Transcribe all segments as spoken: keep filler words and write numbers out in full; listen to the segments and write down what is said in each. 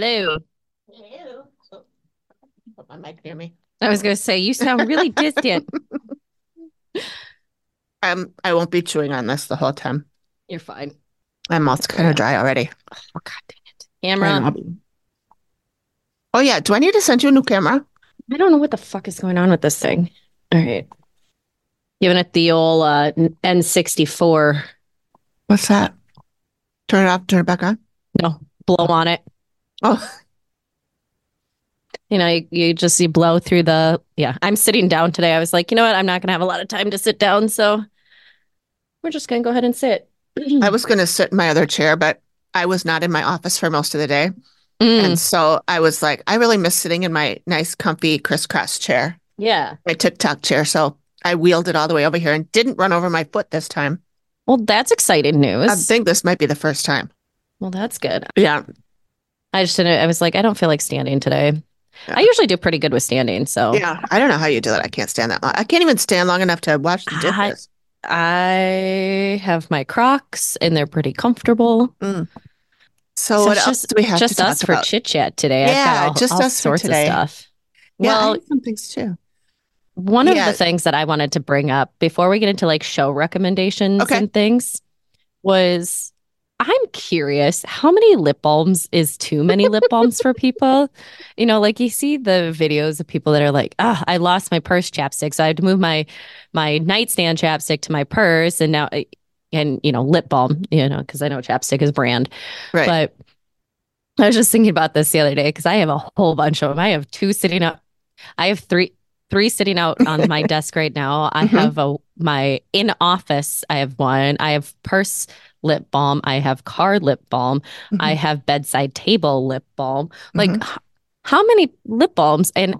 Hello. Ew. Oh, put my mic near me. I was going to say, you sound really distant. Um, I won't be chewing on this the whole time. You're fine. My Good mouth's for kind of you. dry already. Oh, God dang it. I Camera. know. Oh yeah, do I need to send you a new camera? I don't know what the fuck is going on with this thing. All right. Giving it the old uh, N sixty-four. What's that? Turn it off, turn it back on. No, blow Oh, on it. oh, You know, you, you just you blow through the. Yeah, I'm sitting down today. I was like, you know what? I'm not going to have a lot of time to sit down. So we're just going to go ahead and sit. I was gonna sit in my other chair, but I was not in my office for most of the day. And Mm, so I was like, I really miss sitting in my nice, comfy crisscross chair, yeah. my TikTok chair. So I wheeled it all the way over here and didn't run over my foot this time. Well, that's exciting I news. think this might be the first time. Well, that's good. Yeah. I just didn't. I was like, I don't feel like standing today. I Yeah. usually do pretty good with standing, so Yeah. I don't know how you do it. I can't stand that long. I can't even stand long enough to wash the I dishes. I have my Crocs and they're pretty comfortable. Mm. So So what it's else just do we have to just us talk for about? chit chat today. I've got Yeah, all just all us for sorts of today. stuff. Yeah, I Well, have some things too. one of the Yeah. things that I wanted to bring up before we get into like show recommendations Okay. and things was I'm curious, how many lip balms is too many lip balms for people? You know, like you see the videos of people that are like, ah, I lost my purse chapstick, so I had to move my my nightstand chapstick to my purse, and now, and you know, lip balm, you know, because I know chapstick is brand, Right. but I was just thinking about this the other day because I have a whole bunch of them. I have two sitting up. I have three three sitting out on my desk right now. I hmm have a my in office. I have one. I have purse lip balm. I have car lip balm. I hmm have bedside table lip balm. Like hmm h- how many lip balms? And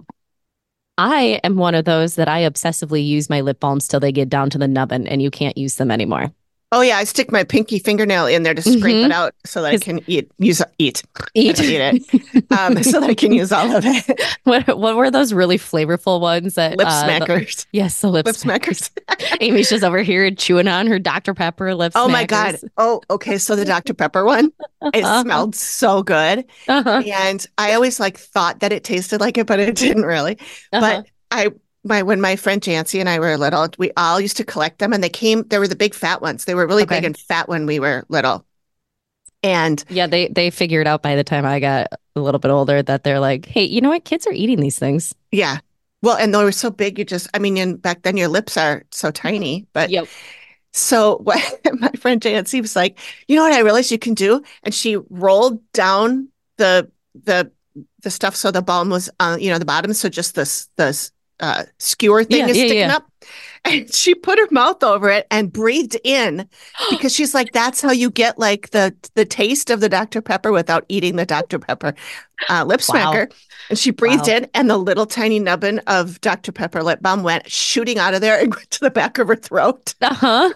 I am one of those that I obsessively use my lip balms till they get down to the nubbin and you can't use them anymore. Oh yeah, I stick my pinky fingernail in there to scrape it Mm-hmm. out so that I Because can eat use eat. I eat. don't eat it. Um, so that I can use all of it. what what were those really flavorful ones that Lip uh the, smackers. yes, the lip Lip smackers. smackers. Amy's just over here chewing on her doctor Pepper lip Oh my God. smackers. Oh, okay. So the doctor Pepper one, it Uh-huh. smelled so good. Uh-huh. And I always like thought that it tasted like it, but it didn't really. Uh-huh. But I my when my friend Jancy and I were little, we all used to collect them and they came, there were the big fat ones. They were really big Okay. and fat when we were little. And Yeah, they they figured out by the time I got a little bit older that they're like, hey, you know what? Kids are eating these things. yeah. Well, and they were so big, you just, I mean, and back then your lips are so tiny. But Yep. so what my friend Jancy was like, you know what I realized you can do? And she rolled down the the the stuff so the balm was on, you know, the bottom. So just this this uh skewer thing Yeah, is yeah, sticking yeah. up. And she put her mouth over it and breathed in because she's like, that's how you get like the the taste of the doctor Pepper without eating the doctor Pepper uh, lip Wow. smacker. And she breathed Wow. in, and the little tiny nubbin of doctor Pepper lip balm went shooting out of there and went to the back of her throat. Uh-huh.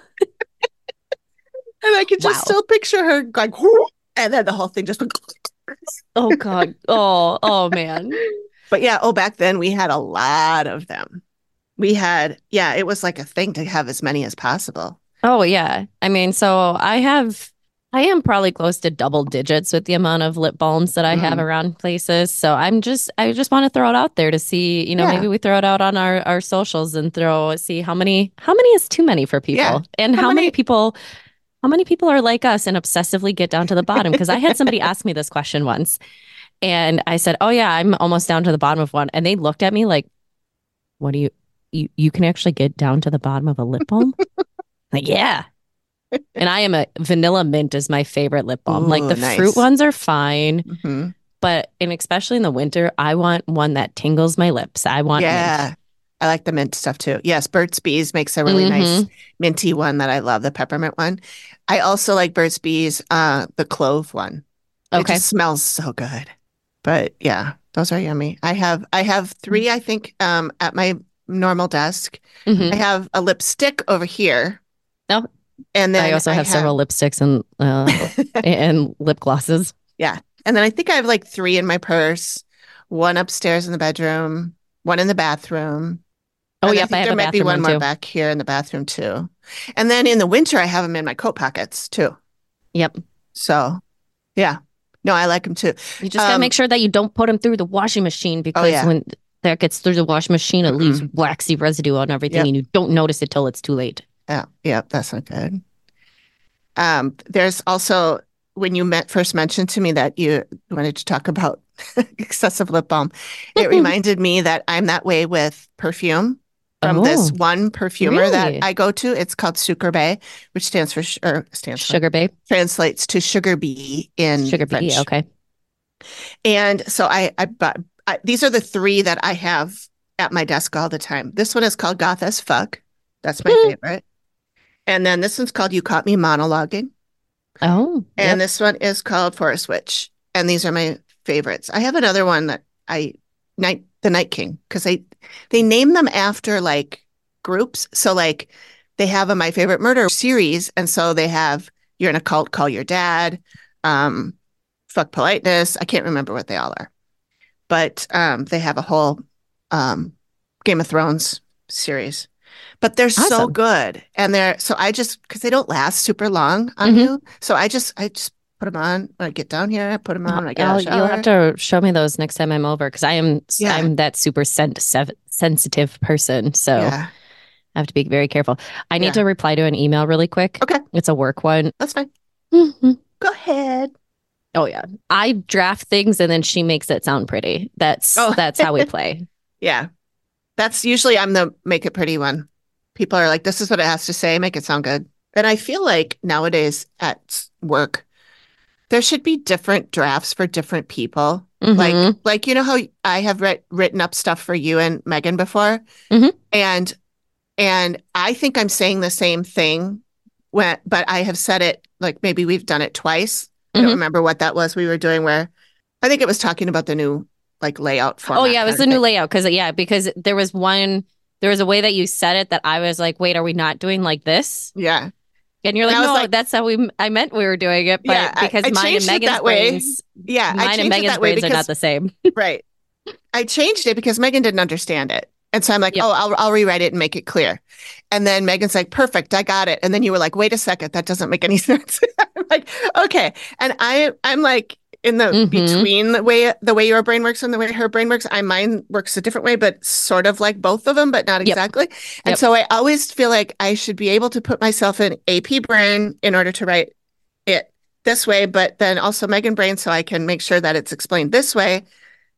And I could just Wow. still picture her going, whoo, and then the whole thing just went. Oh God. Oh, oh man. But yeah, oh, back then we had a lot of them. We had, yeah, it was like a thing to have as many as possible. Oh yeah. I mean, so I have I am probably close to double digits with the amount of lip balms that I have Mm, around places. So I'm just I just want to throw it out there to see, you know, yeah, maybe we throw it out on our our socials and throw see how many how many is too many for yeah. people and How how many many? people how many people are like us and obsessively get down to the bottom because I had somebody ask me this question once and I said, "Oh yeah, I'm almost down to the bottom of one." And they looked at me like, "What do you you you can actually get down to the bottom of a lip balm?" Like, yeah. And I am a vanilla mint is my favorite lip balm. Like Ooh, the fruit nice. ones are fine, hmm but and especially in the winter, I want one that tingles my lips. I want mint. Yeah, I like the mint stuff too. Yes, Burt's Bees makes a really nice Hmm. minty one that I love, the peppermint one. I also like Burt's Bees, uh, the clove one. It Okay. just smells so good. But yeah, those are yummy. I have I have three, I think, um, at my normal desk. I Hmm. have a lipstick over here, No, and I then also I have have several lipsticks and uh and lip glosses. yeah, and then I think I have like three in my purse, one upstairs in the bedroom, one in the bathroom, Oh, and I yep, I think have there a might be bathroom one one more too. back here in the bathroom too. And then in the winter, I have them in my coat pockets too. Yep. So yeah. No, I like them too. You just gotta Um, make sure that you don't put them through the washing machine oh because yeah. when that gets through the washing machine, it leaves Mm-mm. waxy residue on everything Yep. and you don't notice it till it's too late. Yeah. Yeah. That's not good. Um, there's also when you met first mentioned to me that you wanted to talk about excessive lip balm, it reminded me that I'm that way with perfume from this Oh, one perfumer that really? I go to. It's called Sucre Bay, which stands for sh- or stands for Sugar babe? translates to sugar bee in Sugar bee, French. okay. And so I, I, bought, I these are the three that I have at my desk all the time. This one is called Goth as Fuck. That's my favorite. And then this one's called You Caught Me Monologuing. Oh, And yep. this one is called Forest Witch. And these are my favorites. I have another one that I night the Night King because they they name them after like groups. So like they have a My Favorite Murder series, and so they have You're in a Cult, Call Your Dad, um, Fuck Politeness. I can't remember what they all are, but um, they have a whole um, Game of Thrones series. But they're so Awesome. good, and they're so I just because they don't last super long on Mhm. you, so I just I just put them on when I get down here. I put them on when I get out I'll, of the you'll have shower. to show me those next time I'm over because I am Yeah, I'm that super sen- sev- sensitive person. So yeah, I have to be very careful. I need yeah. to reply to an email really quick. Okay, It's a work one. that's fine. Mhm. Go ahead. Oh yeah. I draft things and then she makes it sound pretty. That's Oh, that's how we play. yeah. That's usually I'm the make it pretty one. People are like, this is what it has to say, make it sound good. And I feel like nowadays at work, there should be different drafts for different people. Like, Mhm. like you know how I have writ written up stuff for you and Megan before, Mhm. and and I think I'm saying the same thing when, but I have said it like maybe we've done it twice. I don't Mhm. remember what that was we were doing where I think it was talking about the new like layout Oh format yeah, it was kind the of new thing. layout because yeah, because there was one there was a way that you said it that I was like, wait, are we not doing like this? Yeah. And you're And like, I was no, like, that's how we I meant we were doing it, yeah, but I, because I mine and changed it Megan's that way. brains, Yeah, I mine and changed it Megan's that way brains are not because, the same. right. I changed it because Megan didn't understand it. And so I'm like, Yep. oh, I'll, I'll rewrite it and make it clear. And then Megan's like, perfect, I got it. And then you were like, wait a second, that doesn't make any sense. I'm like, okay. And I, I'm like in the Mm-hmm. between the way the way your brain works and the way her brain works. I mine works a different way, but sort of like both of them, but not Yep. exactly. And Yep. so I always feel like I should be able to put myself in A P brain in order to write it this way, but then also Megan brain so I can make sure that it's explained this way.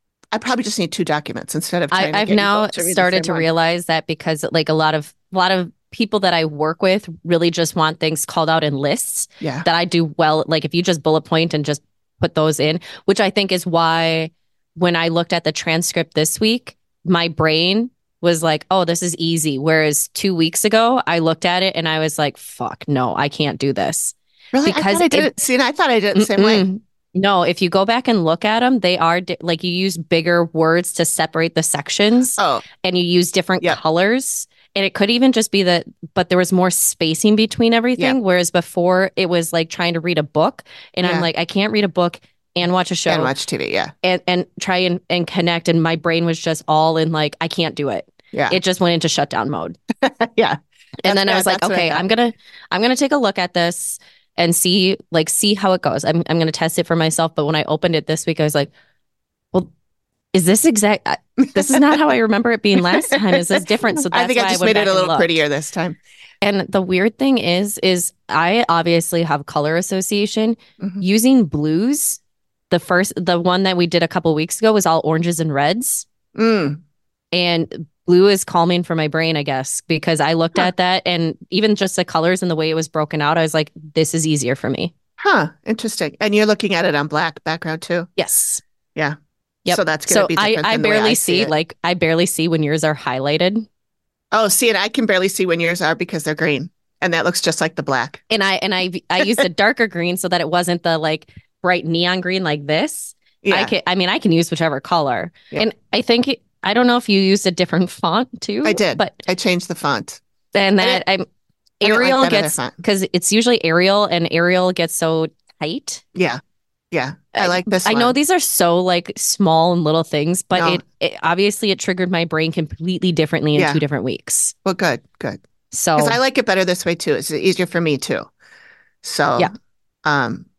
I probably just need two documents instead of I, trying to I've get you now both to read the started same to one. realize that because like a lot of a lot of people that I work with really just want things called out in lists Yeah. that I do well. Like if you just bullet point and just put those in, which I think is why when I looked at the transcript this week, my brain was like, oh, this is easy. Whereas two weeks ago, I looked at it and I was like, fuck, no, I can't do this. Really? I Because thought I did it, it. See, and I thought I did it the same way. mm-mm. No, if you go back and look at them, they are di- like you use bigger words to separate the sections Oh, and you use different yep. colors. And it could even just be that, but there was more spacing between everything. Yep. Whereas before it was like trying to read a book. And Yeah. I'm like, I can't read a book and watch a show And watch T V. Yeah. and, and try and, and connect. And my brain was just all in like, I can't do it. Yeah. It just went into shutdown mode. Yeah. And then I yeah, was like, that's what I okay, thought. I'm gonna I'm gonna take a look at this and see like see how it goes. I'm I'm gonna test it for myself. But when I opened it this week, I was like, well, is this exact? I- This is not how I remember it being last time. Is this different? So that's I think why I just went made it back a and little looked. prettier this time. And the weird thing is, is I obviously have color association. Mhm. Using blues. The first, the one that we did a couple weeks ago was all oranges and reds. Mm. And blue is calming for my brain, I guess, because I looked Huh. at that and even just the colors and the way it was broken out, I was like, this is easier for me. Huh. Interesting. And you're looking at it on black background too. Yes. Yeah. Yep. So that's going to So be I, different I than the way barely I see, see it. like, I barely see when yours are highlighted. Oh, see, and I can barely see when yours are because they're green, and that looks just like the black. And I, and I, I used a darker green so that it wasn't the like bright neon green like this. Yeah. I can, I mean, I can use whichever color. Yeah. And I think, it, I don't know if you used a different font too. I did. But I changed the font. then I that I'm I didn't like Arial that other gets, font. because it's usually Arial and Arial gets so tight. Yeah. Yeah. I like this I one. know these are so like small and little things, but No. it, it obviously it triggered my brain completely differently in Yeah. two different weeks. Well, good, good. So Because I like it better this way too. It's easier for me too. So, Yeah. um,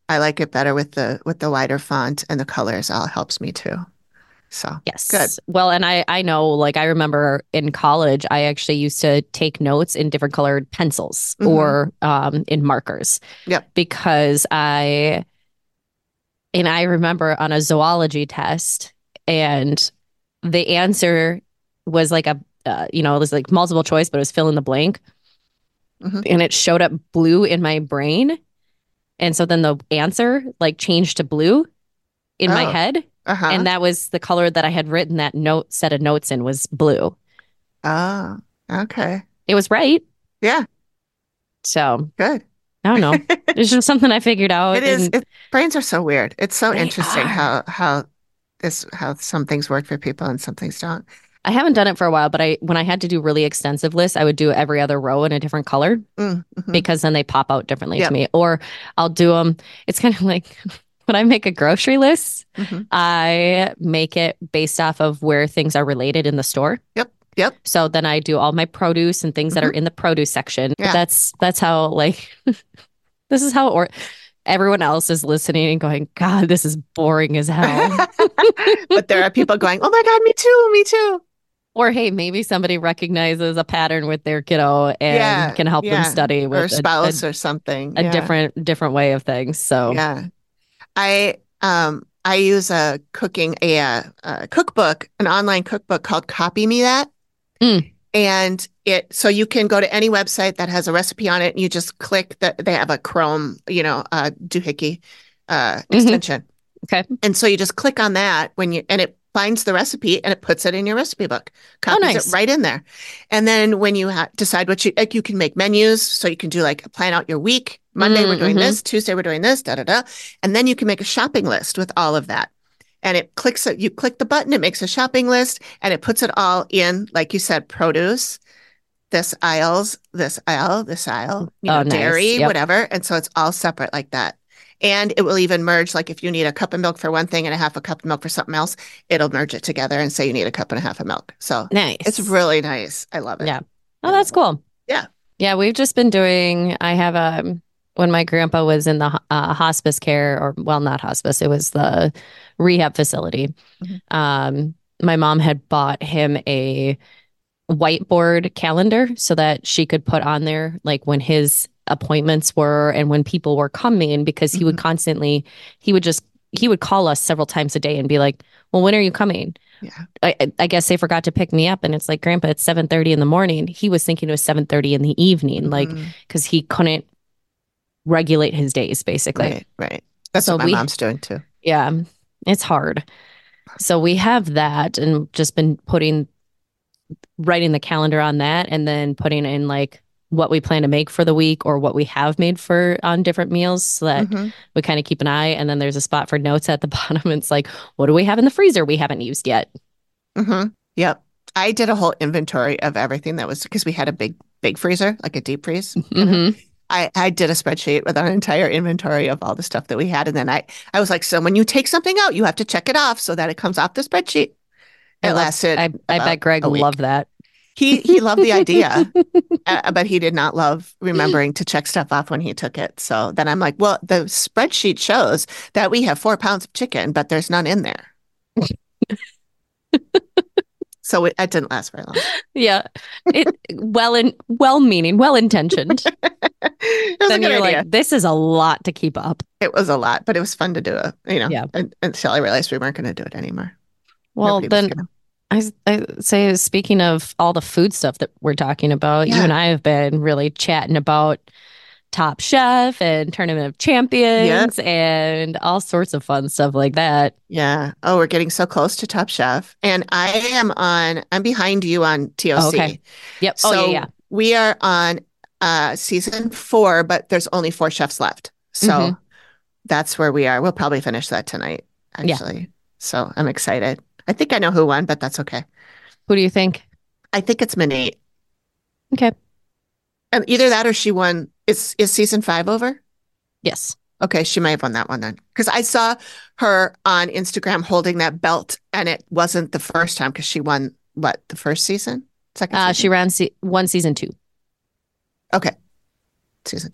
I like it better with the with the wider font, and the colors all helps me too. So good. Yes. Well, and I I know, like, I remember in college, I actually used to take notes in different colored pencils Hmm. or um, in markers Yep. because I and I remember on a zoology test, and the answer was like a uh, you know, it was like multiple choice, but it was fill in the blank, Hmm. and it showed up blue in my brain, and so then the answer like changed to blue in my Oh. head. Uh-huh. And that was the color that I had written that note set of notes in was blue. Oh. Okay. It was right. Yeah. So Good. I don't know. It's just something I figured out It is. and It, brains are so weird. It's so they interesting are. how how this how some things work for people and some things don't. I haven't done it for a while, but I when I had to do really extensive lists, I would do every other row in a different color Mm, hmm. because then they pop out differently to Yep. me. Or I'll do them. It's kind of like when I make a grocery list, Hmm. I make it based off of where things are related in the store. Yep. Yep. So then I do all my produce and things that are Hmm. in the produce section. But Yeah. that's that's how like this is how or everyone else is listening and going, God, this is boring as hell. But there are people going, "Oh my God, me too, me too." Or hey, maybe somebody recognizes a pattern with their kiddo and Yeah. can help them Yeah. study Or with a, a, spouse or something. a Yeah. different different way of things. So Yeah. I um I use a cooking a, uh, a cookbook, an online cookbook called Copy Me That. mm, And it so you can go to any website that has a recipe on it and you just click that they have a Chrome, you know, uh doohickey uh hmm extension. okay. And so you just click on that when you and it finds the recipe and it puts it in your recipe book, Oh, copies it nice. right in there. And then when you ha decide what you like, you can make menus. So you can do like plan out your week. Monday we're doing Mm-hmm. this, Tuesday we're doing this, da da da. And then you can make a shopping list with all of that. And it clicks it, you click the button, it makes a shopping list and it puts it all in, like you said, produce, this aisles, this aisle, this aisle, you Oh, know, nice. dairy, Yep. whatever. And so it's all separate like that. And it will even merge, like if you need a cup of milk for one thing and a half a cup of milk for something else, it'll merge it together and say you need a cup and a half of milk. So it's Nice. really nice. I love it. Yeah. I Oh, love that's it. cool. Yeah. Yeah, we've just been doing, I have a, when my grandpa was in the ho- uh, hospice care, or well, not hospice, it was the rehab facility. Mhm. Um, my mom had bought him a whiteboard calendar so that she could put on there like when his appointments were and when people were coming because he would Mhm. constantly, he would just, he would call us several times a day and be like, well, when are you coming? Yeah. I, I guess they forgot to pick me up, and it's like, Grandpa, it's seven thirty in the morning. He was thinking it was seven thirty in the evening, like Mhm. because he couldn't regulate his days, basically. Right. Right. That's So what my we, mom's doing too. yeah, it's hard. So we have that, and just been putting writing the calendar on that, and then putting in like what we plan to make for the week or what we have made for on different meals, so that Hmm. we kind of keep an eye. And then there's a spot for notes at the bottom. It's like, what do we have in the freezer we haven't used yet? Hmm. Yep. I did a whole inventory of everything that was because we had a big, big freezer, like a deep freeze kind of. Hmm I, I did a spreadsheet with an entire inventory of all the stuff that we had. And then I, I was like, so when you take something out, you have to check it off so that it comes off the spreadsheet. I It love. lasted I I about bet Greg a week. loved that. He he loved the idea, uh, but he did not love remembering to check stuff off when he took it. So then I'm like, well, the spreadsheet shows that we have four pounds of chicken, but there's none in there. So it, it didn't last very long. Yeah, it well in well meaning, well intentioned. It was a Then good you're idea. like, this is a lot to keep up. It was a lot, but it was fun to do it, you know, Yeah. un- until I realized we weren't going to do it anymore. Well, Nobody was then going to. I I say, speaking of all the food stuff that we're talking about, you and Yeah. I have been really chatting about Top Chef and Tournament of Yeah. Champions and all sorts of fun stuff like that. Yeah. Oh, we're getting so close to Top Chef. And I am on, I'm behind you on Oh, okay. T O C. Yep. Oh yeah, yeah. So we are on uh season four, but there's only four chefs left. hmm So that's where we are. We'll probably finish that tonight, Yeah. actually. So I'm excited. I think I know who won, but that's okay. Who do you think? I think it's Minate. Okay. And either that or she won. Is is season five over? Yes. Okay, she may have won that one then. Because I saw her on Instagram holding that belt, and it wasn't the first time because she won what, the first season? Second Uh, she season? ran se- one season two. Okay, season two.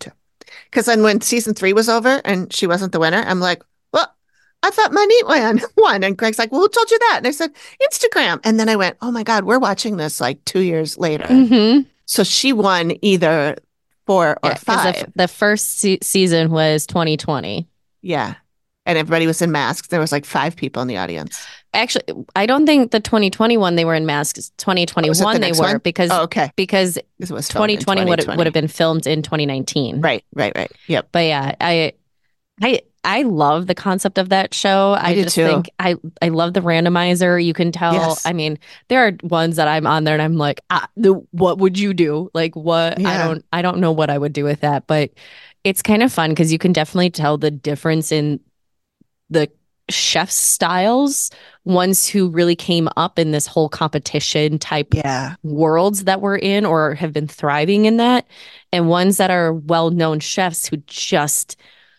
Because then when season three was over and she wasn't the winner, I'm like, well, I thought Monette won. won. And Greg's like, well, who told you that? And I said, Instagram. And then I went, oh my God, we're watching this like two years later. Mm-hmm. So she won either four or Yeah, five. the, the first se- season was twenty twenty. Yeah. And everybody was in masks. There was like five people in the audience. Actually, I don't think the twenty twenty-one they were in masks. twenty twenty-one the they next were one? because Oh, okay. because This was filmed in twenty twenty would twenty twenty. would have been filmed in twenty nineteen. Right, right, right. Yep. But yeah, I I I love the concept of that show. I, I do just too. think I I love the randomizer. You can tell. Yes. I mean, there are ones that I'm on there and I'm like, ah, the, what would you do? Like what? I Yeah. don't I don't know what I would do with that, but it's kind of fun because you can definitely tell the difference in the chef styles, ones who really came up in this whole competition type Yeah. worlds that we're in or have been thriving in that, and ones that are well-known chefs who just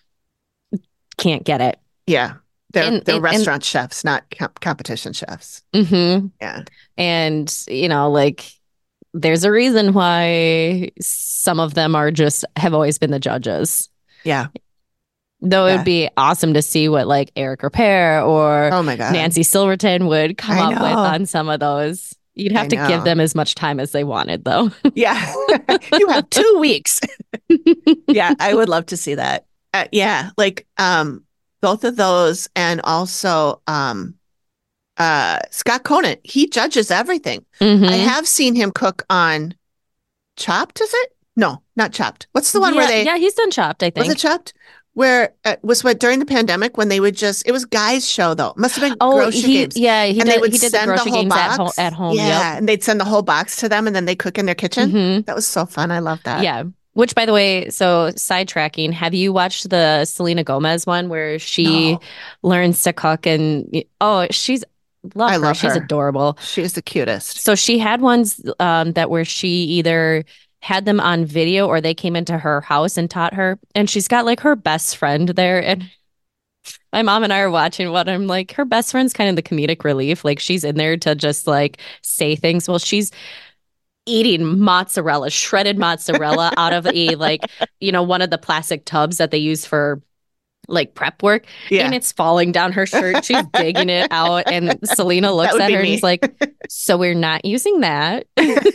can't get it. Yeah. They're, And- they're and- restaurant chefs, not comp- competition chefs. Mm-hmm. Yeah. And, you know, like there's a reason why some of them are just have always been the judges. Yeah. Though it Yeah. would be awesome to see what like Eric Repair or Oh my God. Nancy Silverton would come I up with know. on some of those. You'd have I to know. give them as much time as they wanted, though. Yeah. You have two weeks. Yeah, I would love to see that. Uh, yeah, like um both of those, and also um uh Scott Conant, he judges everything. Mhm. I have seen him cook on Chopped, is it? No, not Chopped. What's the one yeah, where they yeah, he's done Chopped, I think. was it Chopped? Where uh, was what during the pandemic when they would just it was guys' show though. Must have been Oh, grocery he games. yeah, he and they did would he did the send the grocery whole games at, ho- box at home. Yeah, and they'd send the whole box to them, and then they cook in their kitchen. Yep. Mhm. That was so fun. I love that. Yeah. Which, by the way, so sidetracking, have you watched the Selena Gomez one where she No. learns to cook and oh, she's love I her. love She's her. adorable. She's the cutest. So she had ones um, that where she either had them on video or they came into her house and taught her. And she's got like her best friend there. And my mom and I are watching what I'm like, her best friend's kind of the comedic relief. Like she's in there to just like say things. Well, she's eating mozzarella, shredded mozzarella out of a like, you know, one of the plastic tubs that they use for like prep work. Yeah. And it's falling down her shirt. She's digging it out. And Selena looks would at be her and me. is like, so we're not using that.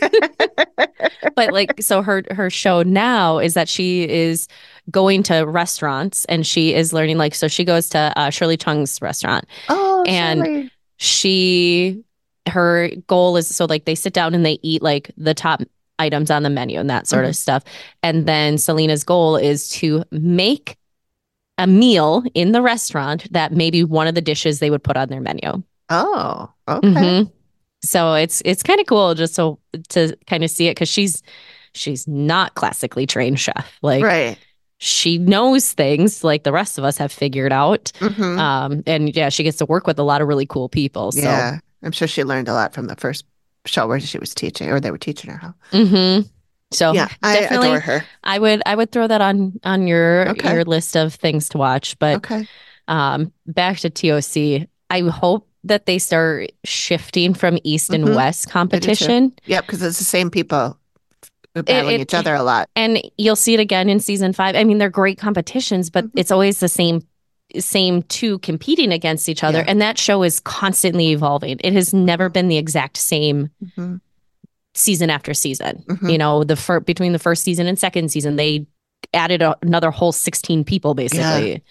But like, so her her show now is that she is going to restaurants and she is learning like, so she goes to uh, Shirley Chung's restaurant. Oh, And Shirley. she her goal is so like they sit down and they eat like the top items on the menu and that sort of stuff. And then Selena's goal is to make a meal in the restaurant that maybe one of the dishes they would put on their menu. Oh, okay. Mhm. So it's it's kind of cool just so to kind of see it because she's she's not classically trained chef. Like Right. she knows things like the rest of us have figured out. Mhm. Um, and yeah, she gets to work with a lot of really cool people. So Yeah. I'm sure she learned a lot from the first show where she was teaching, or they were teaching her how. mhm. So Yeah, I definitely adore her. I would I would throw that on on your Okay. your list of things to watch. But Okay. um back to T O C, I hope that they start shifting from East and Mhm. West competition. Yep, because it's the same people battling it- each other a lot. And you'll see it again in season five. I mean, they're great competitions, but Mhm. it's always the same same two competing against each other. Yeah. And that show is constantly evolving. It has never been the exact same Mhm. season after season. Mhm. You know, the fir- between the first season and second season, they added a- another whole sixteen people basically.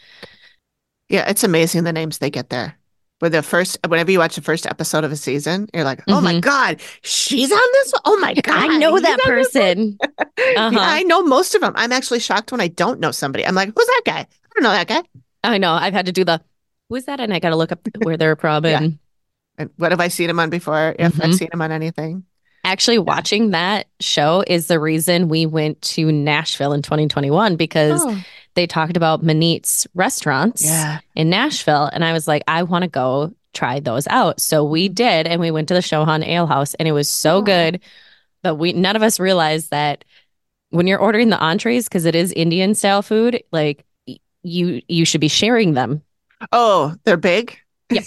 Yeah, it's amazing the names they get there. With the first, whenever you watch the first episode of a season, you're like, oh my Mhm. God, she's on this one? Oh my God. I know he's that on this person. one?" Uh-huh. Yeah, I know most of them. I'm actually shocked when I don't know somebody. I'm like, who's that guy? I don't know that guy. I know. I've had to do the who is that? And I got to look up where they're from. Yeah. And And what have I seen him on before? If I've Mhm. seen him on anything. actually, watching that show is the reason we went to Nashville in twenty twenty-one because Oh, they talked about Manit's restaurants yeah. in Nashville. And I was like, I want to go try those out. So we did. And we went to the Shohan Ale House and it was so Oh. good. But we none of us realized that when you're ordering the entrees, because it is Indian style food, like y- you you should be sharing them. Oh, they're big? Yep.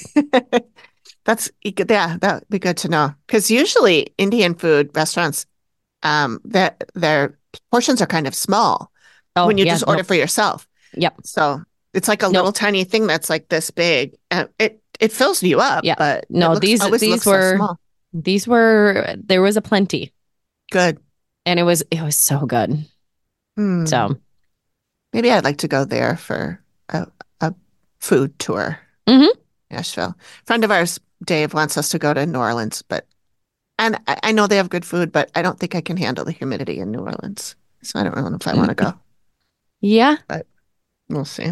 That's, yeah, that would be good to know. Because usually Indian food restaurants, um, that their portions are kind of small. Oh, when you yeah. just order Nope. for yourself. Yep. So it's like a Nope. little tiny thing that's like this big. And it it fills you up, Yeah. but it No, looks these always these looks so were small. these were there was a plenty Good. and it was it was so good. Hmm. So, Maybe I'd like to go there for a, a food tour. mhm. Nashville. Friend of ours, Dave, wants us to go to New Orleans, but and I, I know they have good food, but I don't think I can handle the humidity in New Orleans. So I don't know if I want to go, Yeah. but we'll see.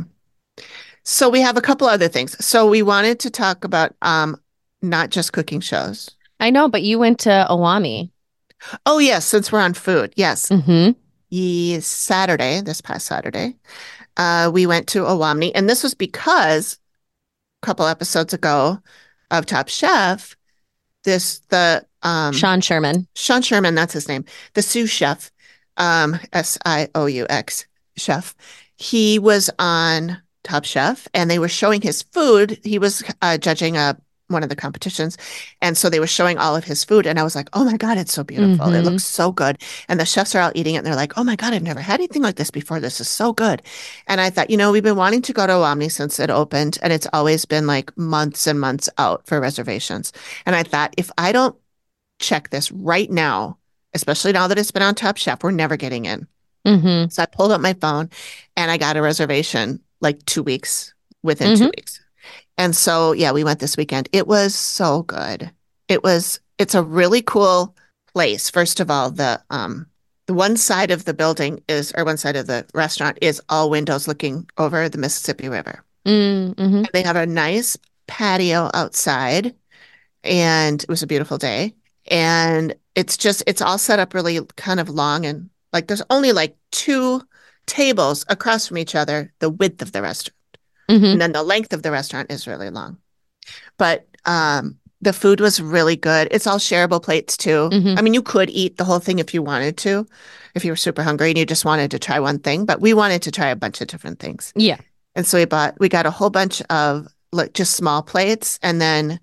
So we have a couple other things. So we wanted to talk about um not just cooking shows. I know, but you went to Owami. Oh yes, since we're on food. Yes. Mm-hmm. Yes, Saturday, this past Saturday, uh, we went to Owamni, and this was because a couple episodes ago of Top Chef, this the um Sean Sherman. Sean Sherman, that's his name, the sous chef, um, S I O U X chef. He was on Top Chef and they were showing his food. He was uh, judging a one of the competitions. And so they were showing all of his food. And I was like, oh my God, it's so beautiful. It Mm-hmm. looks so good. And the chefs are all eating it and they're like, oh my God, I've never had anything like this before. This is so good. And I thought, you know, we've been wanting to go to Omni since it opened, and it's always been like months and months out for reservations. And I thought, if I don't check this right now, especially now that it's been on Top Chef, we're never getting in. Mm-hmm. So I pulled up my phone and I got a reservation like two weeks within two Mm-hmm. weeks. And so, yeah, we went this weekend. It was so good. It was, it's a really cool place. First of all, the, um, the one side of the building is, or one side of the restaurant is all windows looking over the Mississippi River. Mm-hmm. And they have a nice patio outside, and it was a beautiful day. And it's just, it's all set up really kind of long, and like there's only like two tables across from each other, the width of the restaurant. Mm-hmm. And then the length of the restaurant is really long. But um, the food was really good. It's all shareable plates too. Mm-hmm. I mean, you could eat the whole thing if you wanted to, if you were super hungry and you just wanted to try one thing, but we wanted to try a bunch of different things. Yeah. And so we bought, we got a whole bunch of like just small plates, and then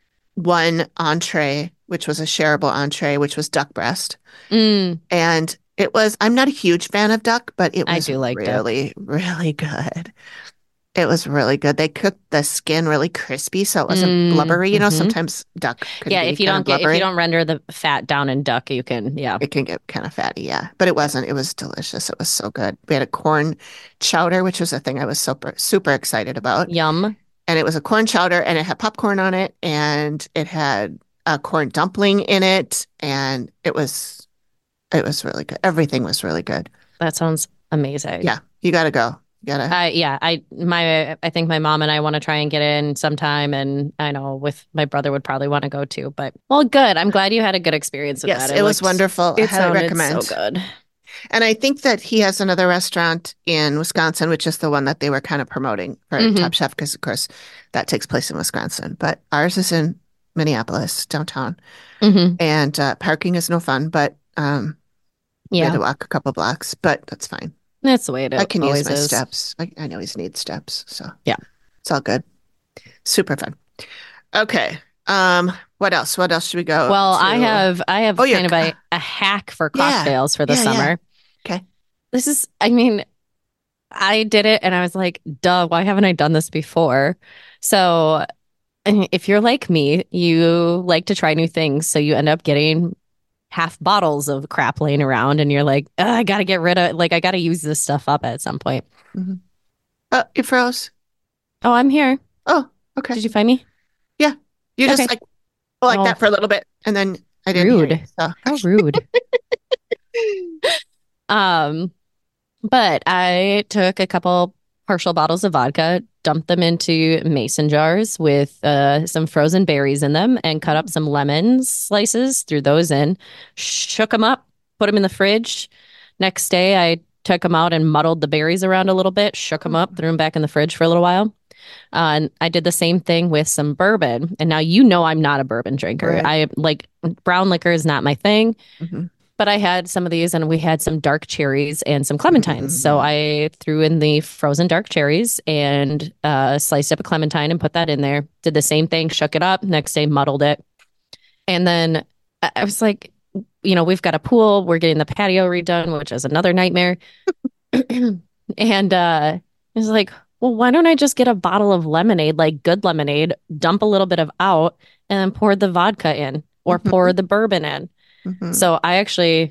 one entree, which was a shareable entree, which was duck breast. Mm. And it was, I'm not a huge fan of duck, but it I was do like duck. really, really good. It was really good. They cooked the skin really crispy, so it wasn't Mm. blubbery. You know, Mm-hmm. sometimes duck can Yeah, be if you kind don't of get if blubbery. you don't render the fat down in duck, you can, yeah. It can get kind of fatty, yeah. But it wasn't. It was delicious. It was so good. We had a corn chowder, which was a thing I was super, super excited about. Yum. And it was a corn chowder, and it had popcorn on it, and it had a corn dumpling in it, and it was it was really good. Everything was really good. That sounds amazing. Yeah, you gotta go. You gotta. I yeah, I my I think my mom and I want to try and get in sometime, and I know with my brother would probably want to go too. But well, good. I'm glad you had a good experience with Yes, that. it was looked- wonderful. I It highly sounded recommend. so good. And I think that he has another restaurant in Wisconsin, which is the one that they were kind of promoting for Mhm. Top Chef, because of course that takes place in Wisconsin. But ours is in Minneapolis, downtown, Mm-hmm. and uh, parking is no fun. But um, we had Yeah, to walk a couple blocks, but that's fine. that's the way it I can use always my is. steps. I, I always need steps, so Yeah. it's all good. Super fun. Okay. Um, what else? What else should we go Well, I to? have I have Oh, yeah. kind of a, a hack for Yeah. cocktails for the Yeah, yeah. summer. Okay. This is, I mean, I did it and I was like, duh, why haven't I done this before? So if you're like me, you like to try new things. So you end up getting half bottles of crap laying around and you're like, "Ugh, I got to get rid of like, I got to use this stuff up at some point. Mhm. Oh, you froze. Oh, I'm here. Oh, okay. Did you find me? Yeah. You just Okay. like like Oh. that for a little bit, and then I didn't hear Rude. you, so. How rude. Um, but I took a couple partial bottles of vodka, dumped them into mason jars with uh, some frozen berries in them, and cut up some lemon slices, threw those in, shook them up, put them in the fridge. Next day, I took them out and muddled the berries around a little bit, shook them up, threw them back in the fridge for a little while. Uh, and I did the same thing with some bourbon. And now you know I'm not a bourbon drinker. Right. I like brown liquor is not my thing. Mhm. But I had some of these and we had some dark cherries and some clementines. So I threw in the frozen dark cherries and uh, sliced up a clementine and put that in there. Did the same thing, shook it up. Next day, muddled it. And then I I was like, you know, we've got a pool. We're getting the patio redone, which is another nightmare. And uh I was like, well, why don't I just get a bottle of lemonade, like good lemonade, dump a little bit of out, and then pour the vodka in or pour Hmm. the bourbon in. Hmm. So I actually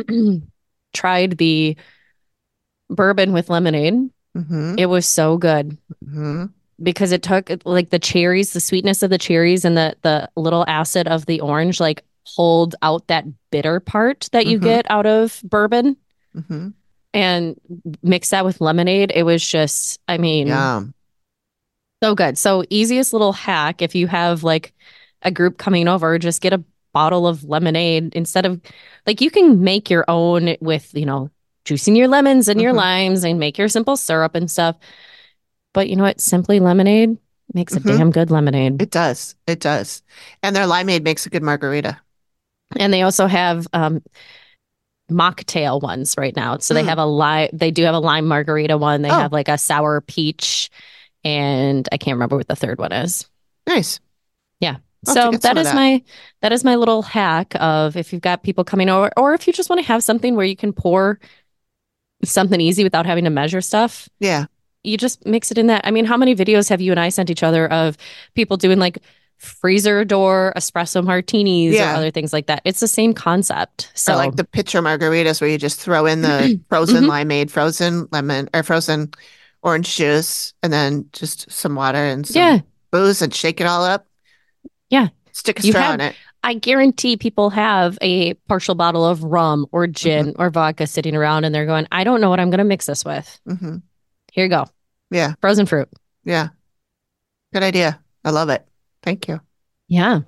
tried the bourbon with lemonade. Hmm. It was so good Hmm. because it took like the cherries, the sweetness of the cherries and the the little acid of the orange, like hold out that bitter part that you Hmm. get out of bourbon Hmm. and mix that with lemonade. It was just, I mean, Yeah. so good. So easiest little hack if you have like a group coming over, just get a bottle of lemonade instead of like you can make your own with, you know, juicing your lemons and your Hmm. limes and make your simple syrup and stuff. But you know what? Simply Lemonade makes a Hmm. damn good lemonade. It does. It does. And their limeade makes a good margarita. And they also have um mocktail ones right now. So they Mm. have a lime, they do have a lime margarita one. They Oh, have like a sour peach, and I can't remember what the third one is. nice. Yeah. I'll have to So get some that of is that. my that is my little hack of if you've got people coming over, or if you just want to have something where you can pour something easy without having to measure stuff. Yeah. You just mix it in that. I mean, how many videos have you and I sent each other of people doing like freezer door espresso martinis or Yeah. other things like that? It's the same concept. Or like So, the pitcher margaritas where you just throw in the frozen mhm. limeade, frozen lemon, or frozen orange juice, and then just some water and some Yeah, booze and shake it all up. yeah. Stick a You straw have, in it. I guarantee people have a partial bottle of rum or Hmm. gin or vodka sitting around and they're going, I don't know what I'm going to mix this with. Hmm. Here you go. Yeah. Frozen fruit. Yeah. Good idea. I love it. Thank you. Yeah.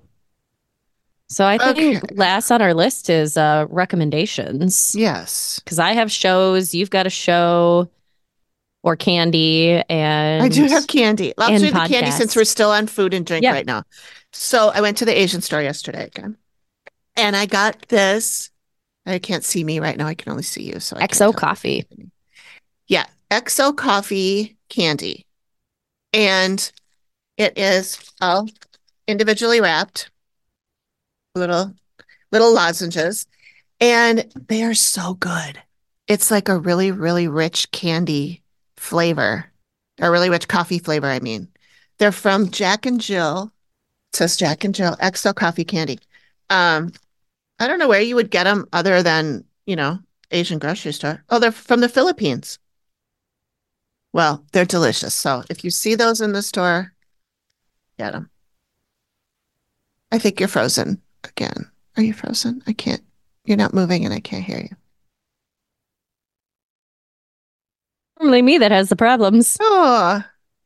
So I Okay. think last on our list is uh recommendations Yes. because I have shows, you've got a show or candy I do and have candy. I'll and do the candy since we're podcasts. still on food and drink Yeah. right now. So I went to the Asian store yesterday again, and I got this. I can't see me right now. I can only see you, so I X can't O tell you. coffee. Yeah, X O coffee candy. And it is all individually wrapped, little little lozenges, and they are so good. It's like a really, really rich candy flavor, a really rich coffee flavor, I mean. They're from Jack and Jill. It says Jack and Jill X O coffee candy. Um, I don't know where you would get them other than, you know, Asian grocery store. Oh, they're from the Philippines. Well, they're delicious. So if you see those in the store, get them. I think you're frozen again. Are you frozen? I can't. You're not moving and I can't hear you. Normally me that has the problems. Oh,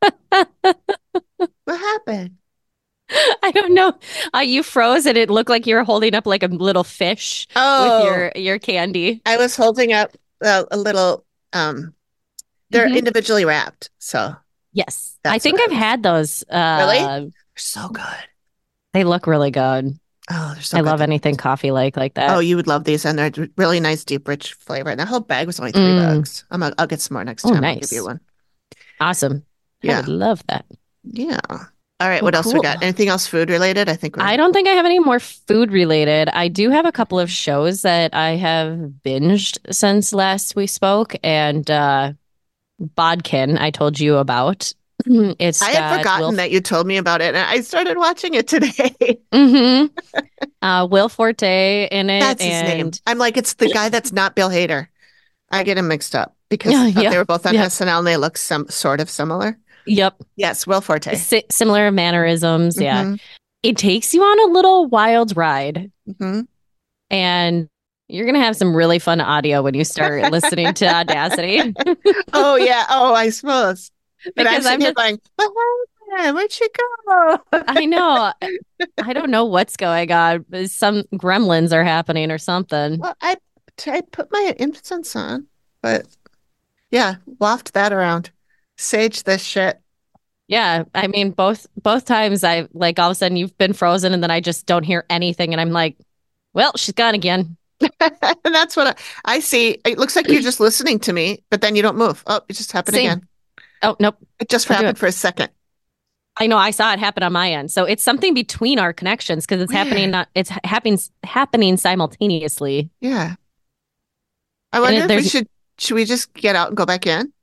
what happened? I don't know. Uh, you froze and it looked like you were holding up like a little fish with Oh, your your candy. I was holding up a, a little, um, they're Hmm. individually wrapped. So Yes. I that's what think I I've was. had those. Really? They're Uh, so good. they look really good. Oh, they're so I good. love anything coffee like like Oh, that. you would love these. And they're really nice, deep, rich flavor. And the whole bag was only three Mm. bucks. I'm a, I'll get some more next Oh, time. I'll give you nice. one. Awesome. I would Yeah. love that. Yeah. All right. Well, What else we cool. got? Anything else food related? I think we're. I don't think I have any more food related. I do have a couple of shows that I have binged since last we spoke, and uh Bodkin I told you about. It's I had got Will forgotten that you told me about it, and I started watching it today. hmm uh Will Forte in it, That's his name. and I'm like, it's the guy that's not Bill Hader. I get him mixed up because yeah, uh, they yeah, were both on yep, S N L and they look some sort of similar. yep. Yes, Will Forte. Si similar mannerisms, yeah. Mm-hmm. It takes you on a little wild ride, Mm-hmm. and you're gonna have some really fun audio when you start listening to Audacity. Oh yeah. Oh, I suppose. But I'm Because sitting I'm here just going, what happened? Where'd she go? I know. I don't know what's going on. But some gremlins are happening or something. Well, I I put my incense on, but yeah, waft that around. Sage this shit. Yeah, I mean both both times I like all of a sudden you've been frozen and then I just don't hear anything and I'm like, well, she's gone again. And that's what I, I see. It looks like you're just listening to me, but then you don't move. Oh, it just happened Same. again. Oh, nope. It just Don't do happened it. for a second. I know I saw it happen on my end. So it's something between our connections because it's happening Weird. not it's happening happening simultaneously. Yeah. I And wonder it, if we there's should. should we just get out and go back in?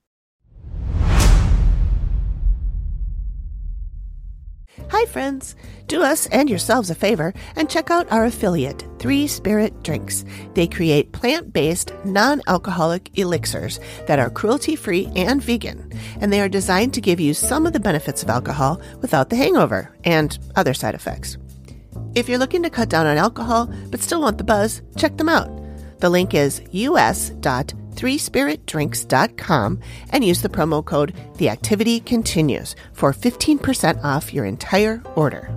Hi, friends. Do us and yourselves a favor and check out our affiliate, Three Spirit Drinks. They create plant-based, non-alcoholic elixirs that are cruelty-free and vegan, and they are designed to give you some of the benefits of alcohol without the hangover and other side effects. If you're looking to cut down on alcohol but still want the buzz, check them out. The link is u s dot three spirit drinks dot com and use the promo code The Activity Continues for fifteen percent off your entire order.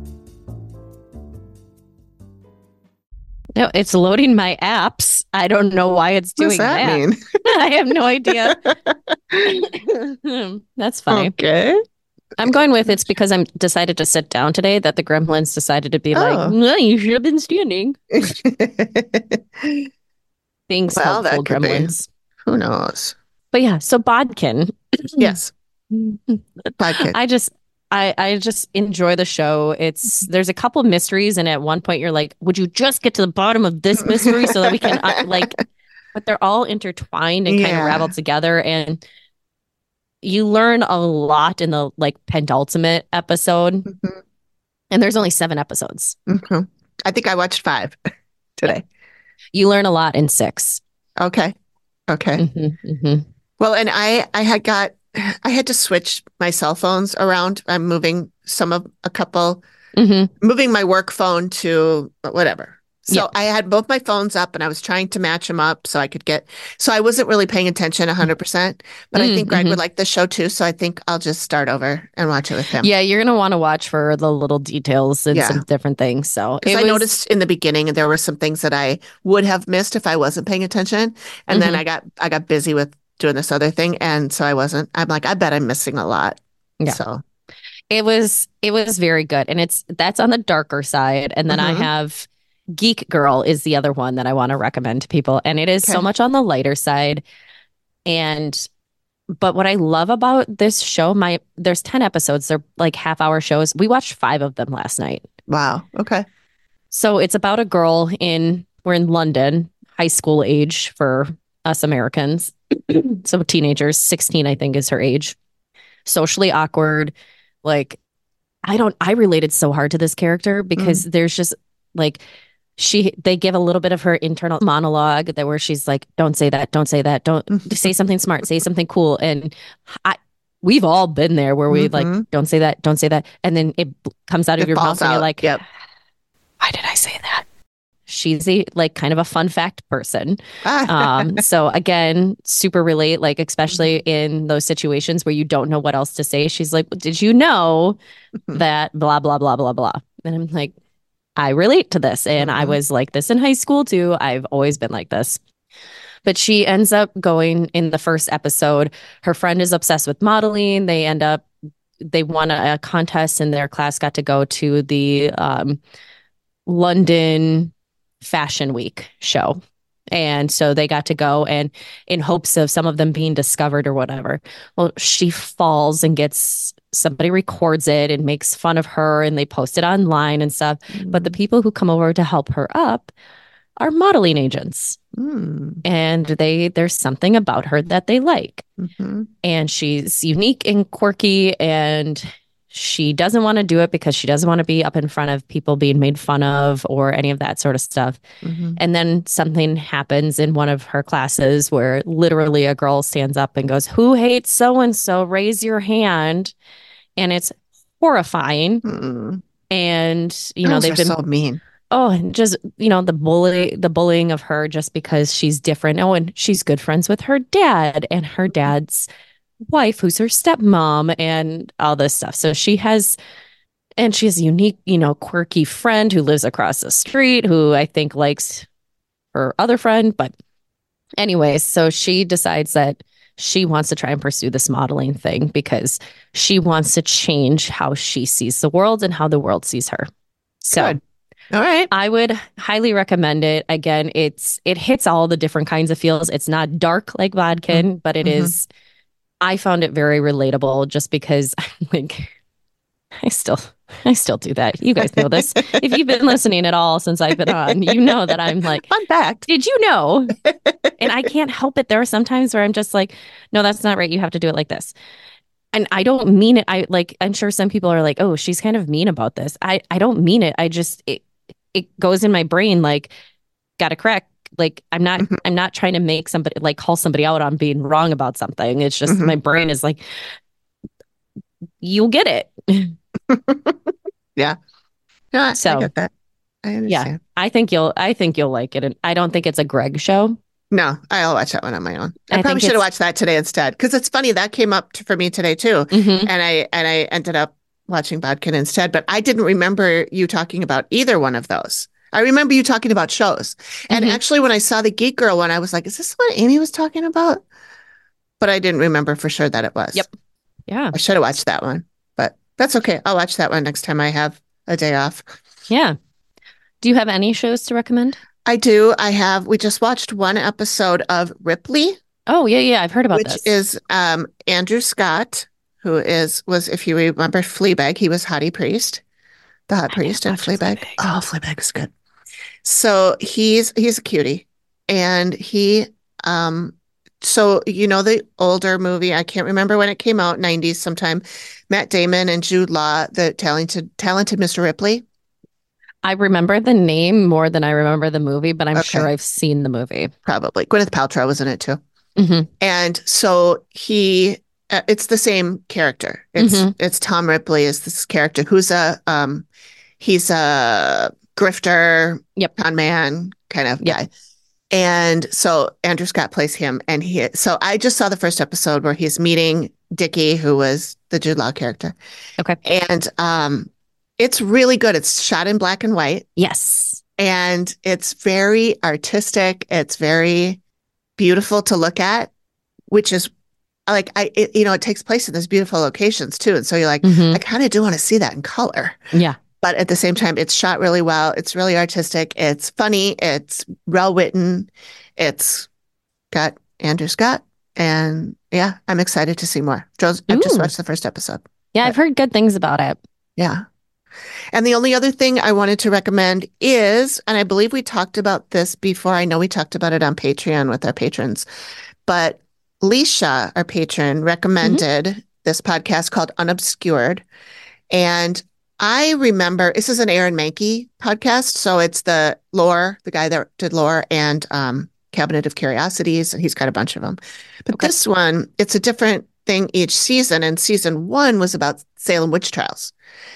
No, it's loading my apps. I don't know why it's doing What's that, that mean? I have no idea. That's funny. Okay. I'm going with it's because I'm decided to sit down today that the gremlins decided to be oh. like, no, you should have been standing. Things well, helpful gremlins. Be. Who knows? But yeah, so Bodkin. Yes. Bodkin. I just I I just enjoy the show. It's there's a couple mysteries, and at one point you're like, would you just get to the bottom of this mystery so that we can uh, like, but they're all intertwined and yeah. kind of raveled together, and you learn a lot in the like penultimate episode. Mm-hmm. And there's only seven episodes. Mm-hmm. I think I watched five today. You learn a lot in six. Okay. Okay. Mm-hmm, mm-hmm. Well, and I, I had got, I had to switch my cell phones around. I'm moving some of a couple, mm-hmm. moving my work phone to whatever. So yep. I had both my phones up and I was trying to match them up so I could get, so I wasn't really paying attention one hundred percent, but mm-hmm. I think Greg would like the show too. So I think I'll just start over and watch it with him. Yeah, you're going to want to watch for the little details and yeah. some different things. So it I was... noticed in the beginning there were some things that I would have missed if I wasn't paying attention. And mm-hmm. then I got, I got busy with doing this other thing. And so I wasn't, I'm like, I bet I'm missing a lot. Yeah. So it was, it was very good. And it's, that's on the darker side. And then mm-hmm. I have Geek Girl is the other one that I want to recommend to people. And it is okay. so much on the lighter side. And, but what I love about this show, my, there's ten episodes. They're like half hour shows. We watched five of them last night. Wow. Okay. So it's about a girl in, we're in London, high school age for us Americans. So teenagers, sixteen, I think is her age. Socially awkward. Like, I don't, I related so hard to this character because mm. there's just like, She, they give a little bit of her internal monologue that where she's like, don't say that, don't say that, don't say something smart, say something cool. And I, we've all been there where we mm-hmm. like, don't say that, don't say that. And then it comes out of it your mouth out. And you're like, yep. why did I say that? She's a like kind of a fun fact person. um, so again, super relate, like especially in those situations where you don't know what else to say. She's like, well, did you know that blah, blah, blah, blah, blah. And I'm like, I relate to this. And mm-hmm. I was like this in high school too. I've always been like this. But she ends up going in the first episode. Her friend is obsessed with modeling. They end up, they won a, a contest and their class got to go to the um, London Fashion Week show. And so they got to go and in hopes of some of them being discovered or whatever. Well, she falls and gets, somebody records it and makes fun of her and they post it online and stuff. Mm. But the people who come over to help her up are modeling agents. Mm. And they there's something about her that they like. Mm-hmm. And she's unique and quirky and she doesn't want to do it because she doesn't want to be up in front of people being made fun of or any of that sort of stuff. Mm-hmm. And then something happens in one of her classes where literally a girl stands up and goes, who hates so-and-so? Raise your hand. And it's horrifying. Mm. And, you know, Girls they've been so mean. Oh, and just, you know, the bully, the bullying of her just because she's different. Oh, and she's good friends with her dad and her dad's wife, who's her stepmom and all this stuff. So she has, and she has a unique, you know, quirky friend who lives across the street who I think likes her other friend. But anyways, so she decides that she wants to try and pursue this modeling thing because she wants to change how she sees the world and how the world sees her. So Good. All right. I would highly recommend it. Again, it's it hits all the different kinds of feels. It's not dark like Bodkin, mm-hmm. but it mm-hmm. is I found it very relatable just because I'm like, I still, I still do that. You guys know this. If you've been listening at all since I've been on, you know that I'm like, Fun fact. did you know? And I can't help it. There are some times where I'm just like, no, that's not right. You have to do it like this. And I don't mean it. I like, I'm sure some people are like, oh, she's kind of mean about this. I, I don't mean it. I just, it, it goes in my brain like, gotta correct. Like, I'm not, Mhm, I'm not trying to make somebody like call somebody out on being wrong about something. It's just mhm. my brain is like, you'll get it. Yeah. No, I, I So get that. I yeah, understand. I think you'll, I think you'll like it. And I don't think it's a Greg show. No, I'll watch that one on my own. I I probably think should have it's, watched that today instead because it's funny that came up to, for me today too, mhm, and I and I ended up watching Bodkin instead. But I didn't remember you talking about either one of those. I remember you talking about shows, and mhm. actually, when I saw the Geek Girl one, I was like, "Is this what Amy was talking about?" But I didn't remember for sure that it Yep. was. Yeah. I should have watched that one, but that's okay. I'll watch that one next time I have a day off. Yeah. Do you have any shows to recommend? I do. I have. We just watched one episode of Ripley, Oh, yeah, yeah. I've heard about which this. is um, Andrew Scott, who is was if you remember Fleabag, he was Hottie Priest, the hot I didn't priest in watch Fleabag. Fleabag. Oh, Fleabag is good. So he's he's a cutie, and he um. So you know the older movie, I can't remember when it came out, nineties sometime. Matt Damon and Jude Law, the talented talented mister Ripley. I remember the name more than I remember the movie, but I'm sure Okay, I've seen the movie. probably Gwyneth Paltrow was in it too. Hmm. And so he, uh, it's the same character. It's Hmm. it's Tom Ripley is this character who's a um, he's a grifter, Yep. con man kind of Yep. guy. And so Andrew Scott plays him, and he. So I just saw the first episode where he's meeting Dickie, who was the Jude Law character, Okay. and um, it's really good. It's shot in black and white, Yes. and it's very artistic. It's very beautiful to look at, which is like I it, you know it takes place in these beautiful locations too, and so you're like I Hmm. kind of do want to see that in color, Yeah. but at the same time it's shot really well. It's really artistic. It's funny. It's well written. It's got Andrew Scott, and yeah, I'm excited to see more. Joe's, I've just Ooh. watched the first episode, Yeah, I've but heard good things about it. yeah. And the only other thing I wanted to recommend is, and I believe we talked about this before. I know we talked about it on Patreon with our patrons, but Leisha, our patron, Hmm. recommended this podcast called Unobscured. And I remember this is an Aaron Mahnke podcast. So it's the Lore, the guy that did Lore and um, Cabinet of Curiosities, and he's got a bunch of them. But Okay. this one, it's a different thing each season. And season one was about Salem witch trials.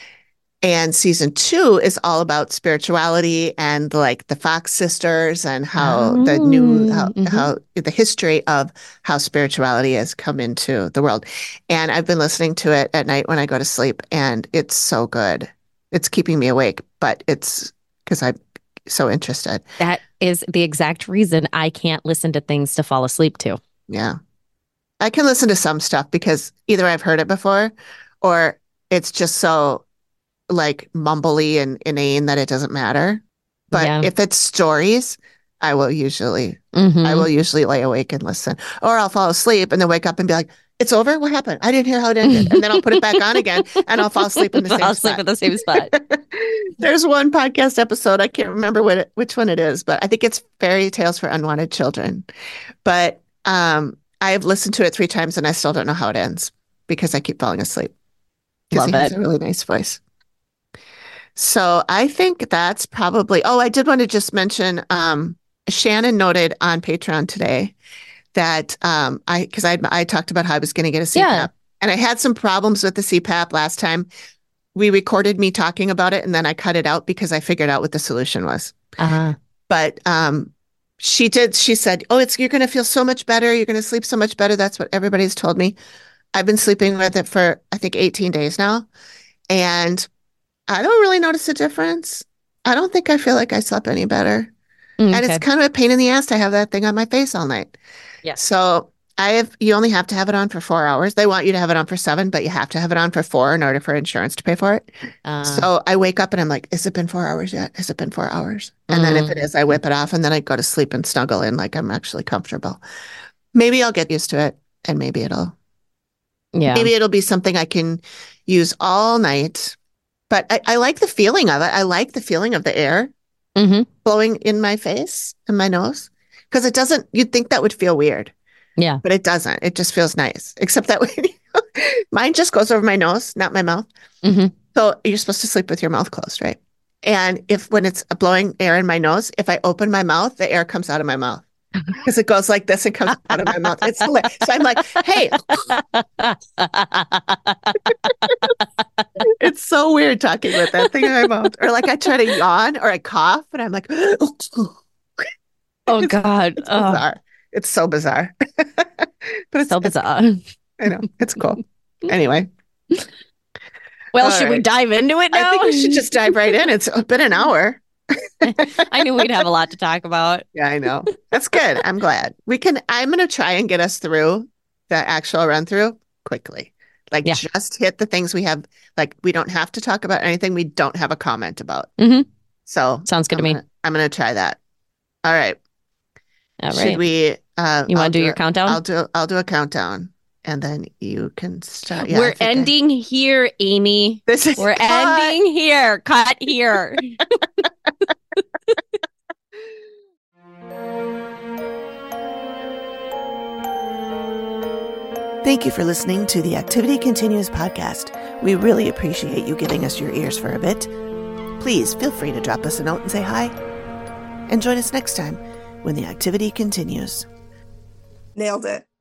And season two is all about spirituality and like the Fox sisters and how the new how Oh, hmm. how the history of how spirituality has come into the world. And I've been listening to it at night when I go to sleep, and it's so good. It's keeping me awake, but it's because I'm so interested. That is the exact reason I can't listen to things to fall asleep to. Yeah. I can listen to some stuff because either I've heard it before or it's just so like mumbly and inane that it doesn't matter. But Yeah. if it's stories, I will usually I Hmm. will usually lay awake and listen. Or I'll fall asleep and then wake up and be like, it's over? What happened? I didn't hear how it ended. And then I'll put it back on again and I'll fall asleep in the same I'll sleep spot. at the same spot. There's one podcast episode, I can't remember what it, which one it is, but I think it's Fairy Tales for Unwanted Children. But um, I've listened to it three times and I still don't know how it ends because I keep falling asleep because he Love has it. a really nice voice. So I think that's probably, oh, I did want to just mention um, Shannon noted on Patreon today that um, I, because I, I talked about how I was going to get a Yeah. C PAP and I had some problems with the C PAP last time. We recorded me talking about it and then I cut it out because I figured out what the solution was. Uh, But um, she did, she said, oh, it's, you're going to feel so much better. You're going to sleep so much better. That's what everybody's told me. I've been sleeping with it for, I think, eighteen days now. And I don't really notice a difference. I don't think I feel like I slept any better. And it's okay. kind of a pain in the ass to have that thing on my face all night. Yeah. So I have, you only have to have it on for four hours. They want you to have it on for seven, but you have to have it on for four in order for insurance to pay for it. Uh, So I wake up and I'm like, has it been four hours yet? Has it been four hours? And then if it mm, is, I whip it off and then I go to sleep and snuggle in like I'm actually comfortable. Maybe I'll get used to it and maybe it'll, yeah. maybe it'll be something I can use all night. But I, I like the feeling of it. I like the feeling of the air Mm-hmm. blowing in my face and my nose because it doesn't, you'd think that would feel weird, Yeah. but it doesn't. It just feels nice, except that way mine just goes over my nose, not my mouth. Mm-hmm. So you're supposed to sleep with your mouth closed, right? And if when it's blowing air in my nose, if I open my mouth, the air comes out of my mouth because it goes like this and comes out of my mouth. It's hilarious. So I'm like, hey, it's so weird talking with that thing in my mouth. Or like I try to yawn or I cough and I'm like, oh it's, God. It's bizarre. Oh. It's so bizarre. But it's so bizarre. It's, I know. It's cool. Anyway. Well, All should right. we dive into it now? I think we should just dive right in. It's been an hour. I knew we'd have a lot to talk about. Yeah, I know. That's good. I'm glad. We can, I'm going to try and get us through the actual run through quickly. Like yeah. just hit the things we have. Like we don't have to talk about anything we don't have a comment about. Mm-hmm. So sounds good I'm to me. Gonna, I'm going to try that. All right. All right. Should we? Uh, you want to do your a, countdown? I'll do. I'll do a countdown, and then you can start. Yeah, We're ending I... here, Amy. This is We're cut. ending here. Cut here. Thank you for listening to the Activity Continues podcast. We really appreciate you giving us your ears for a bit. Please feel free to drop us a note and say hi. And join us next time when the activity continues. Nailed it.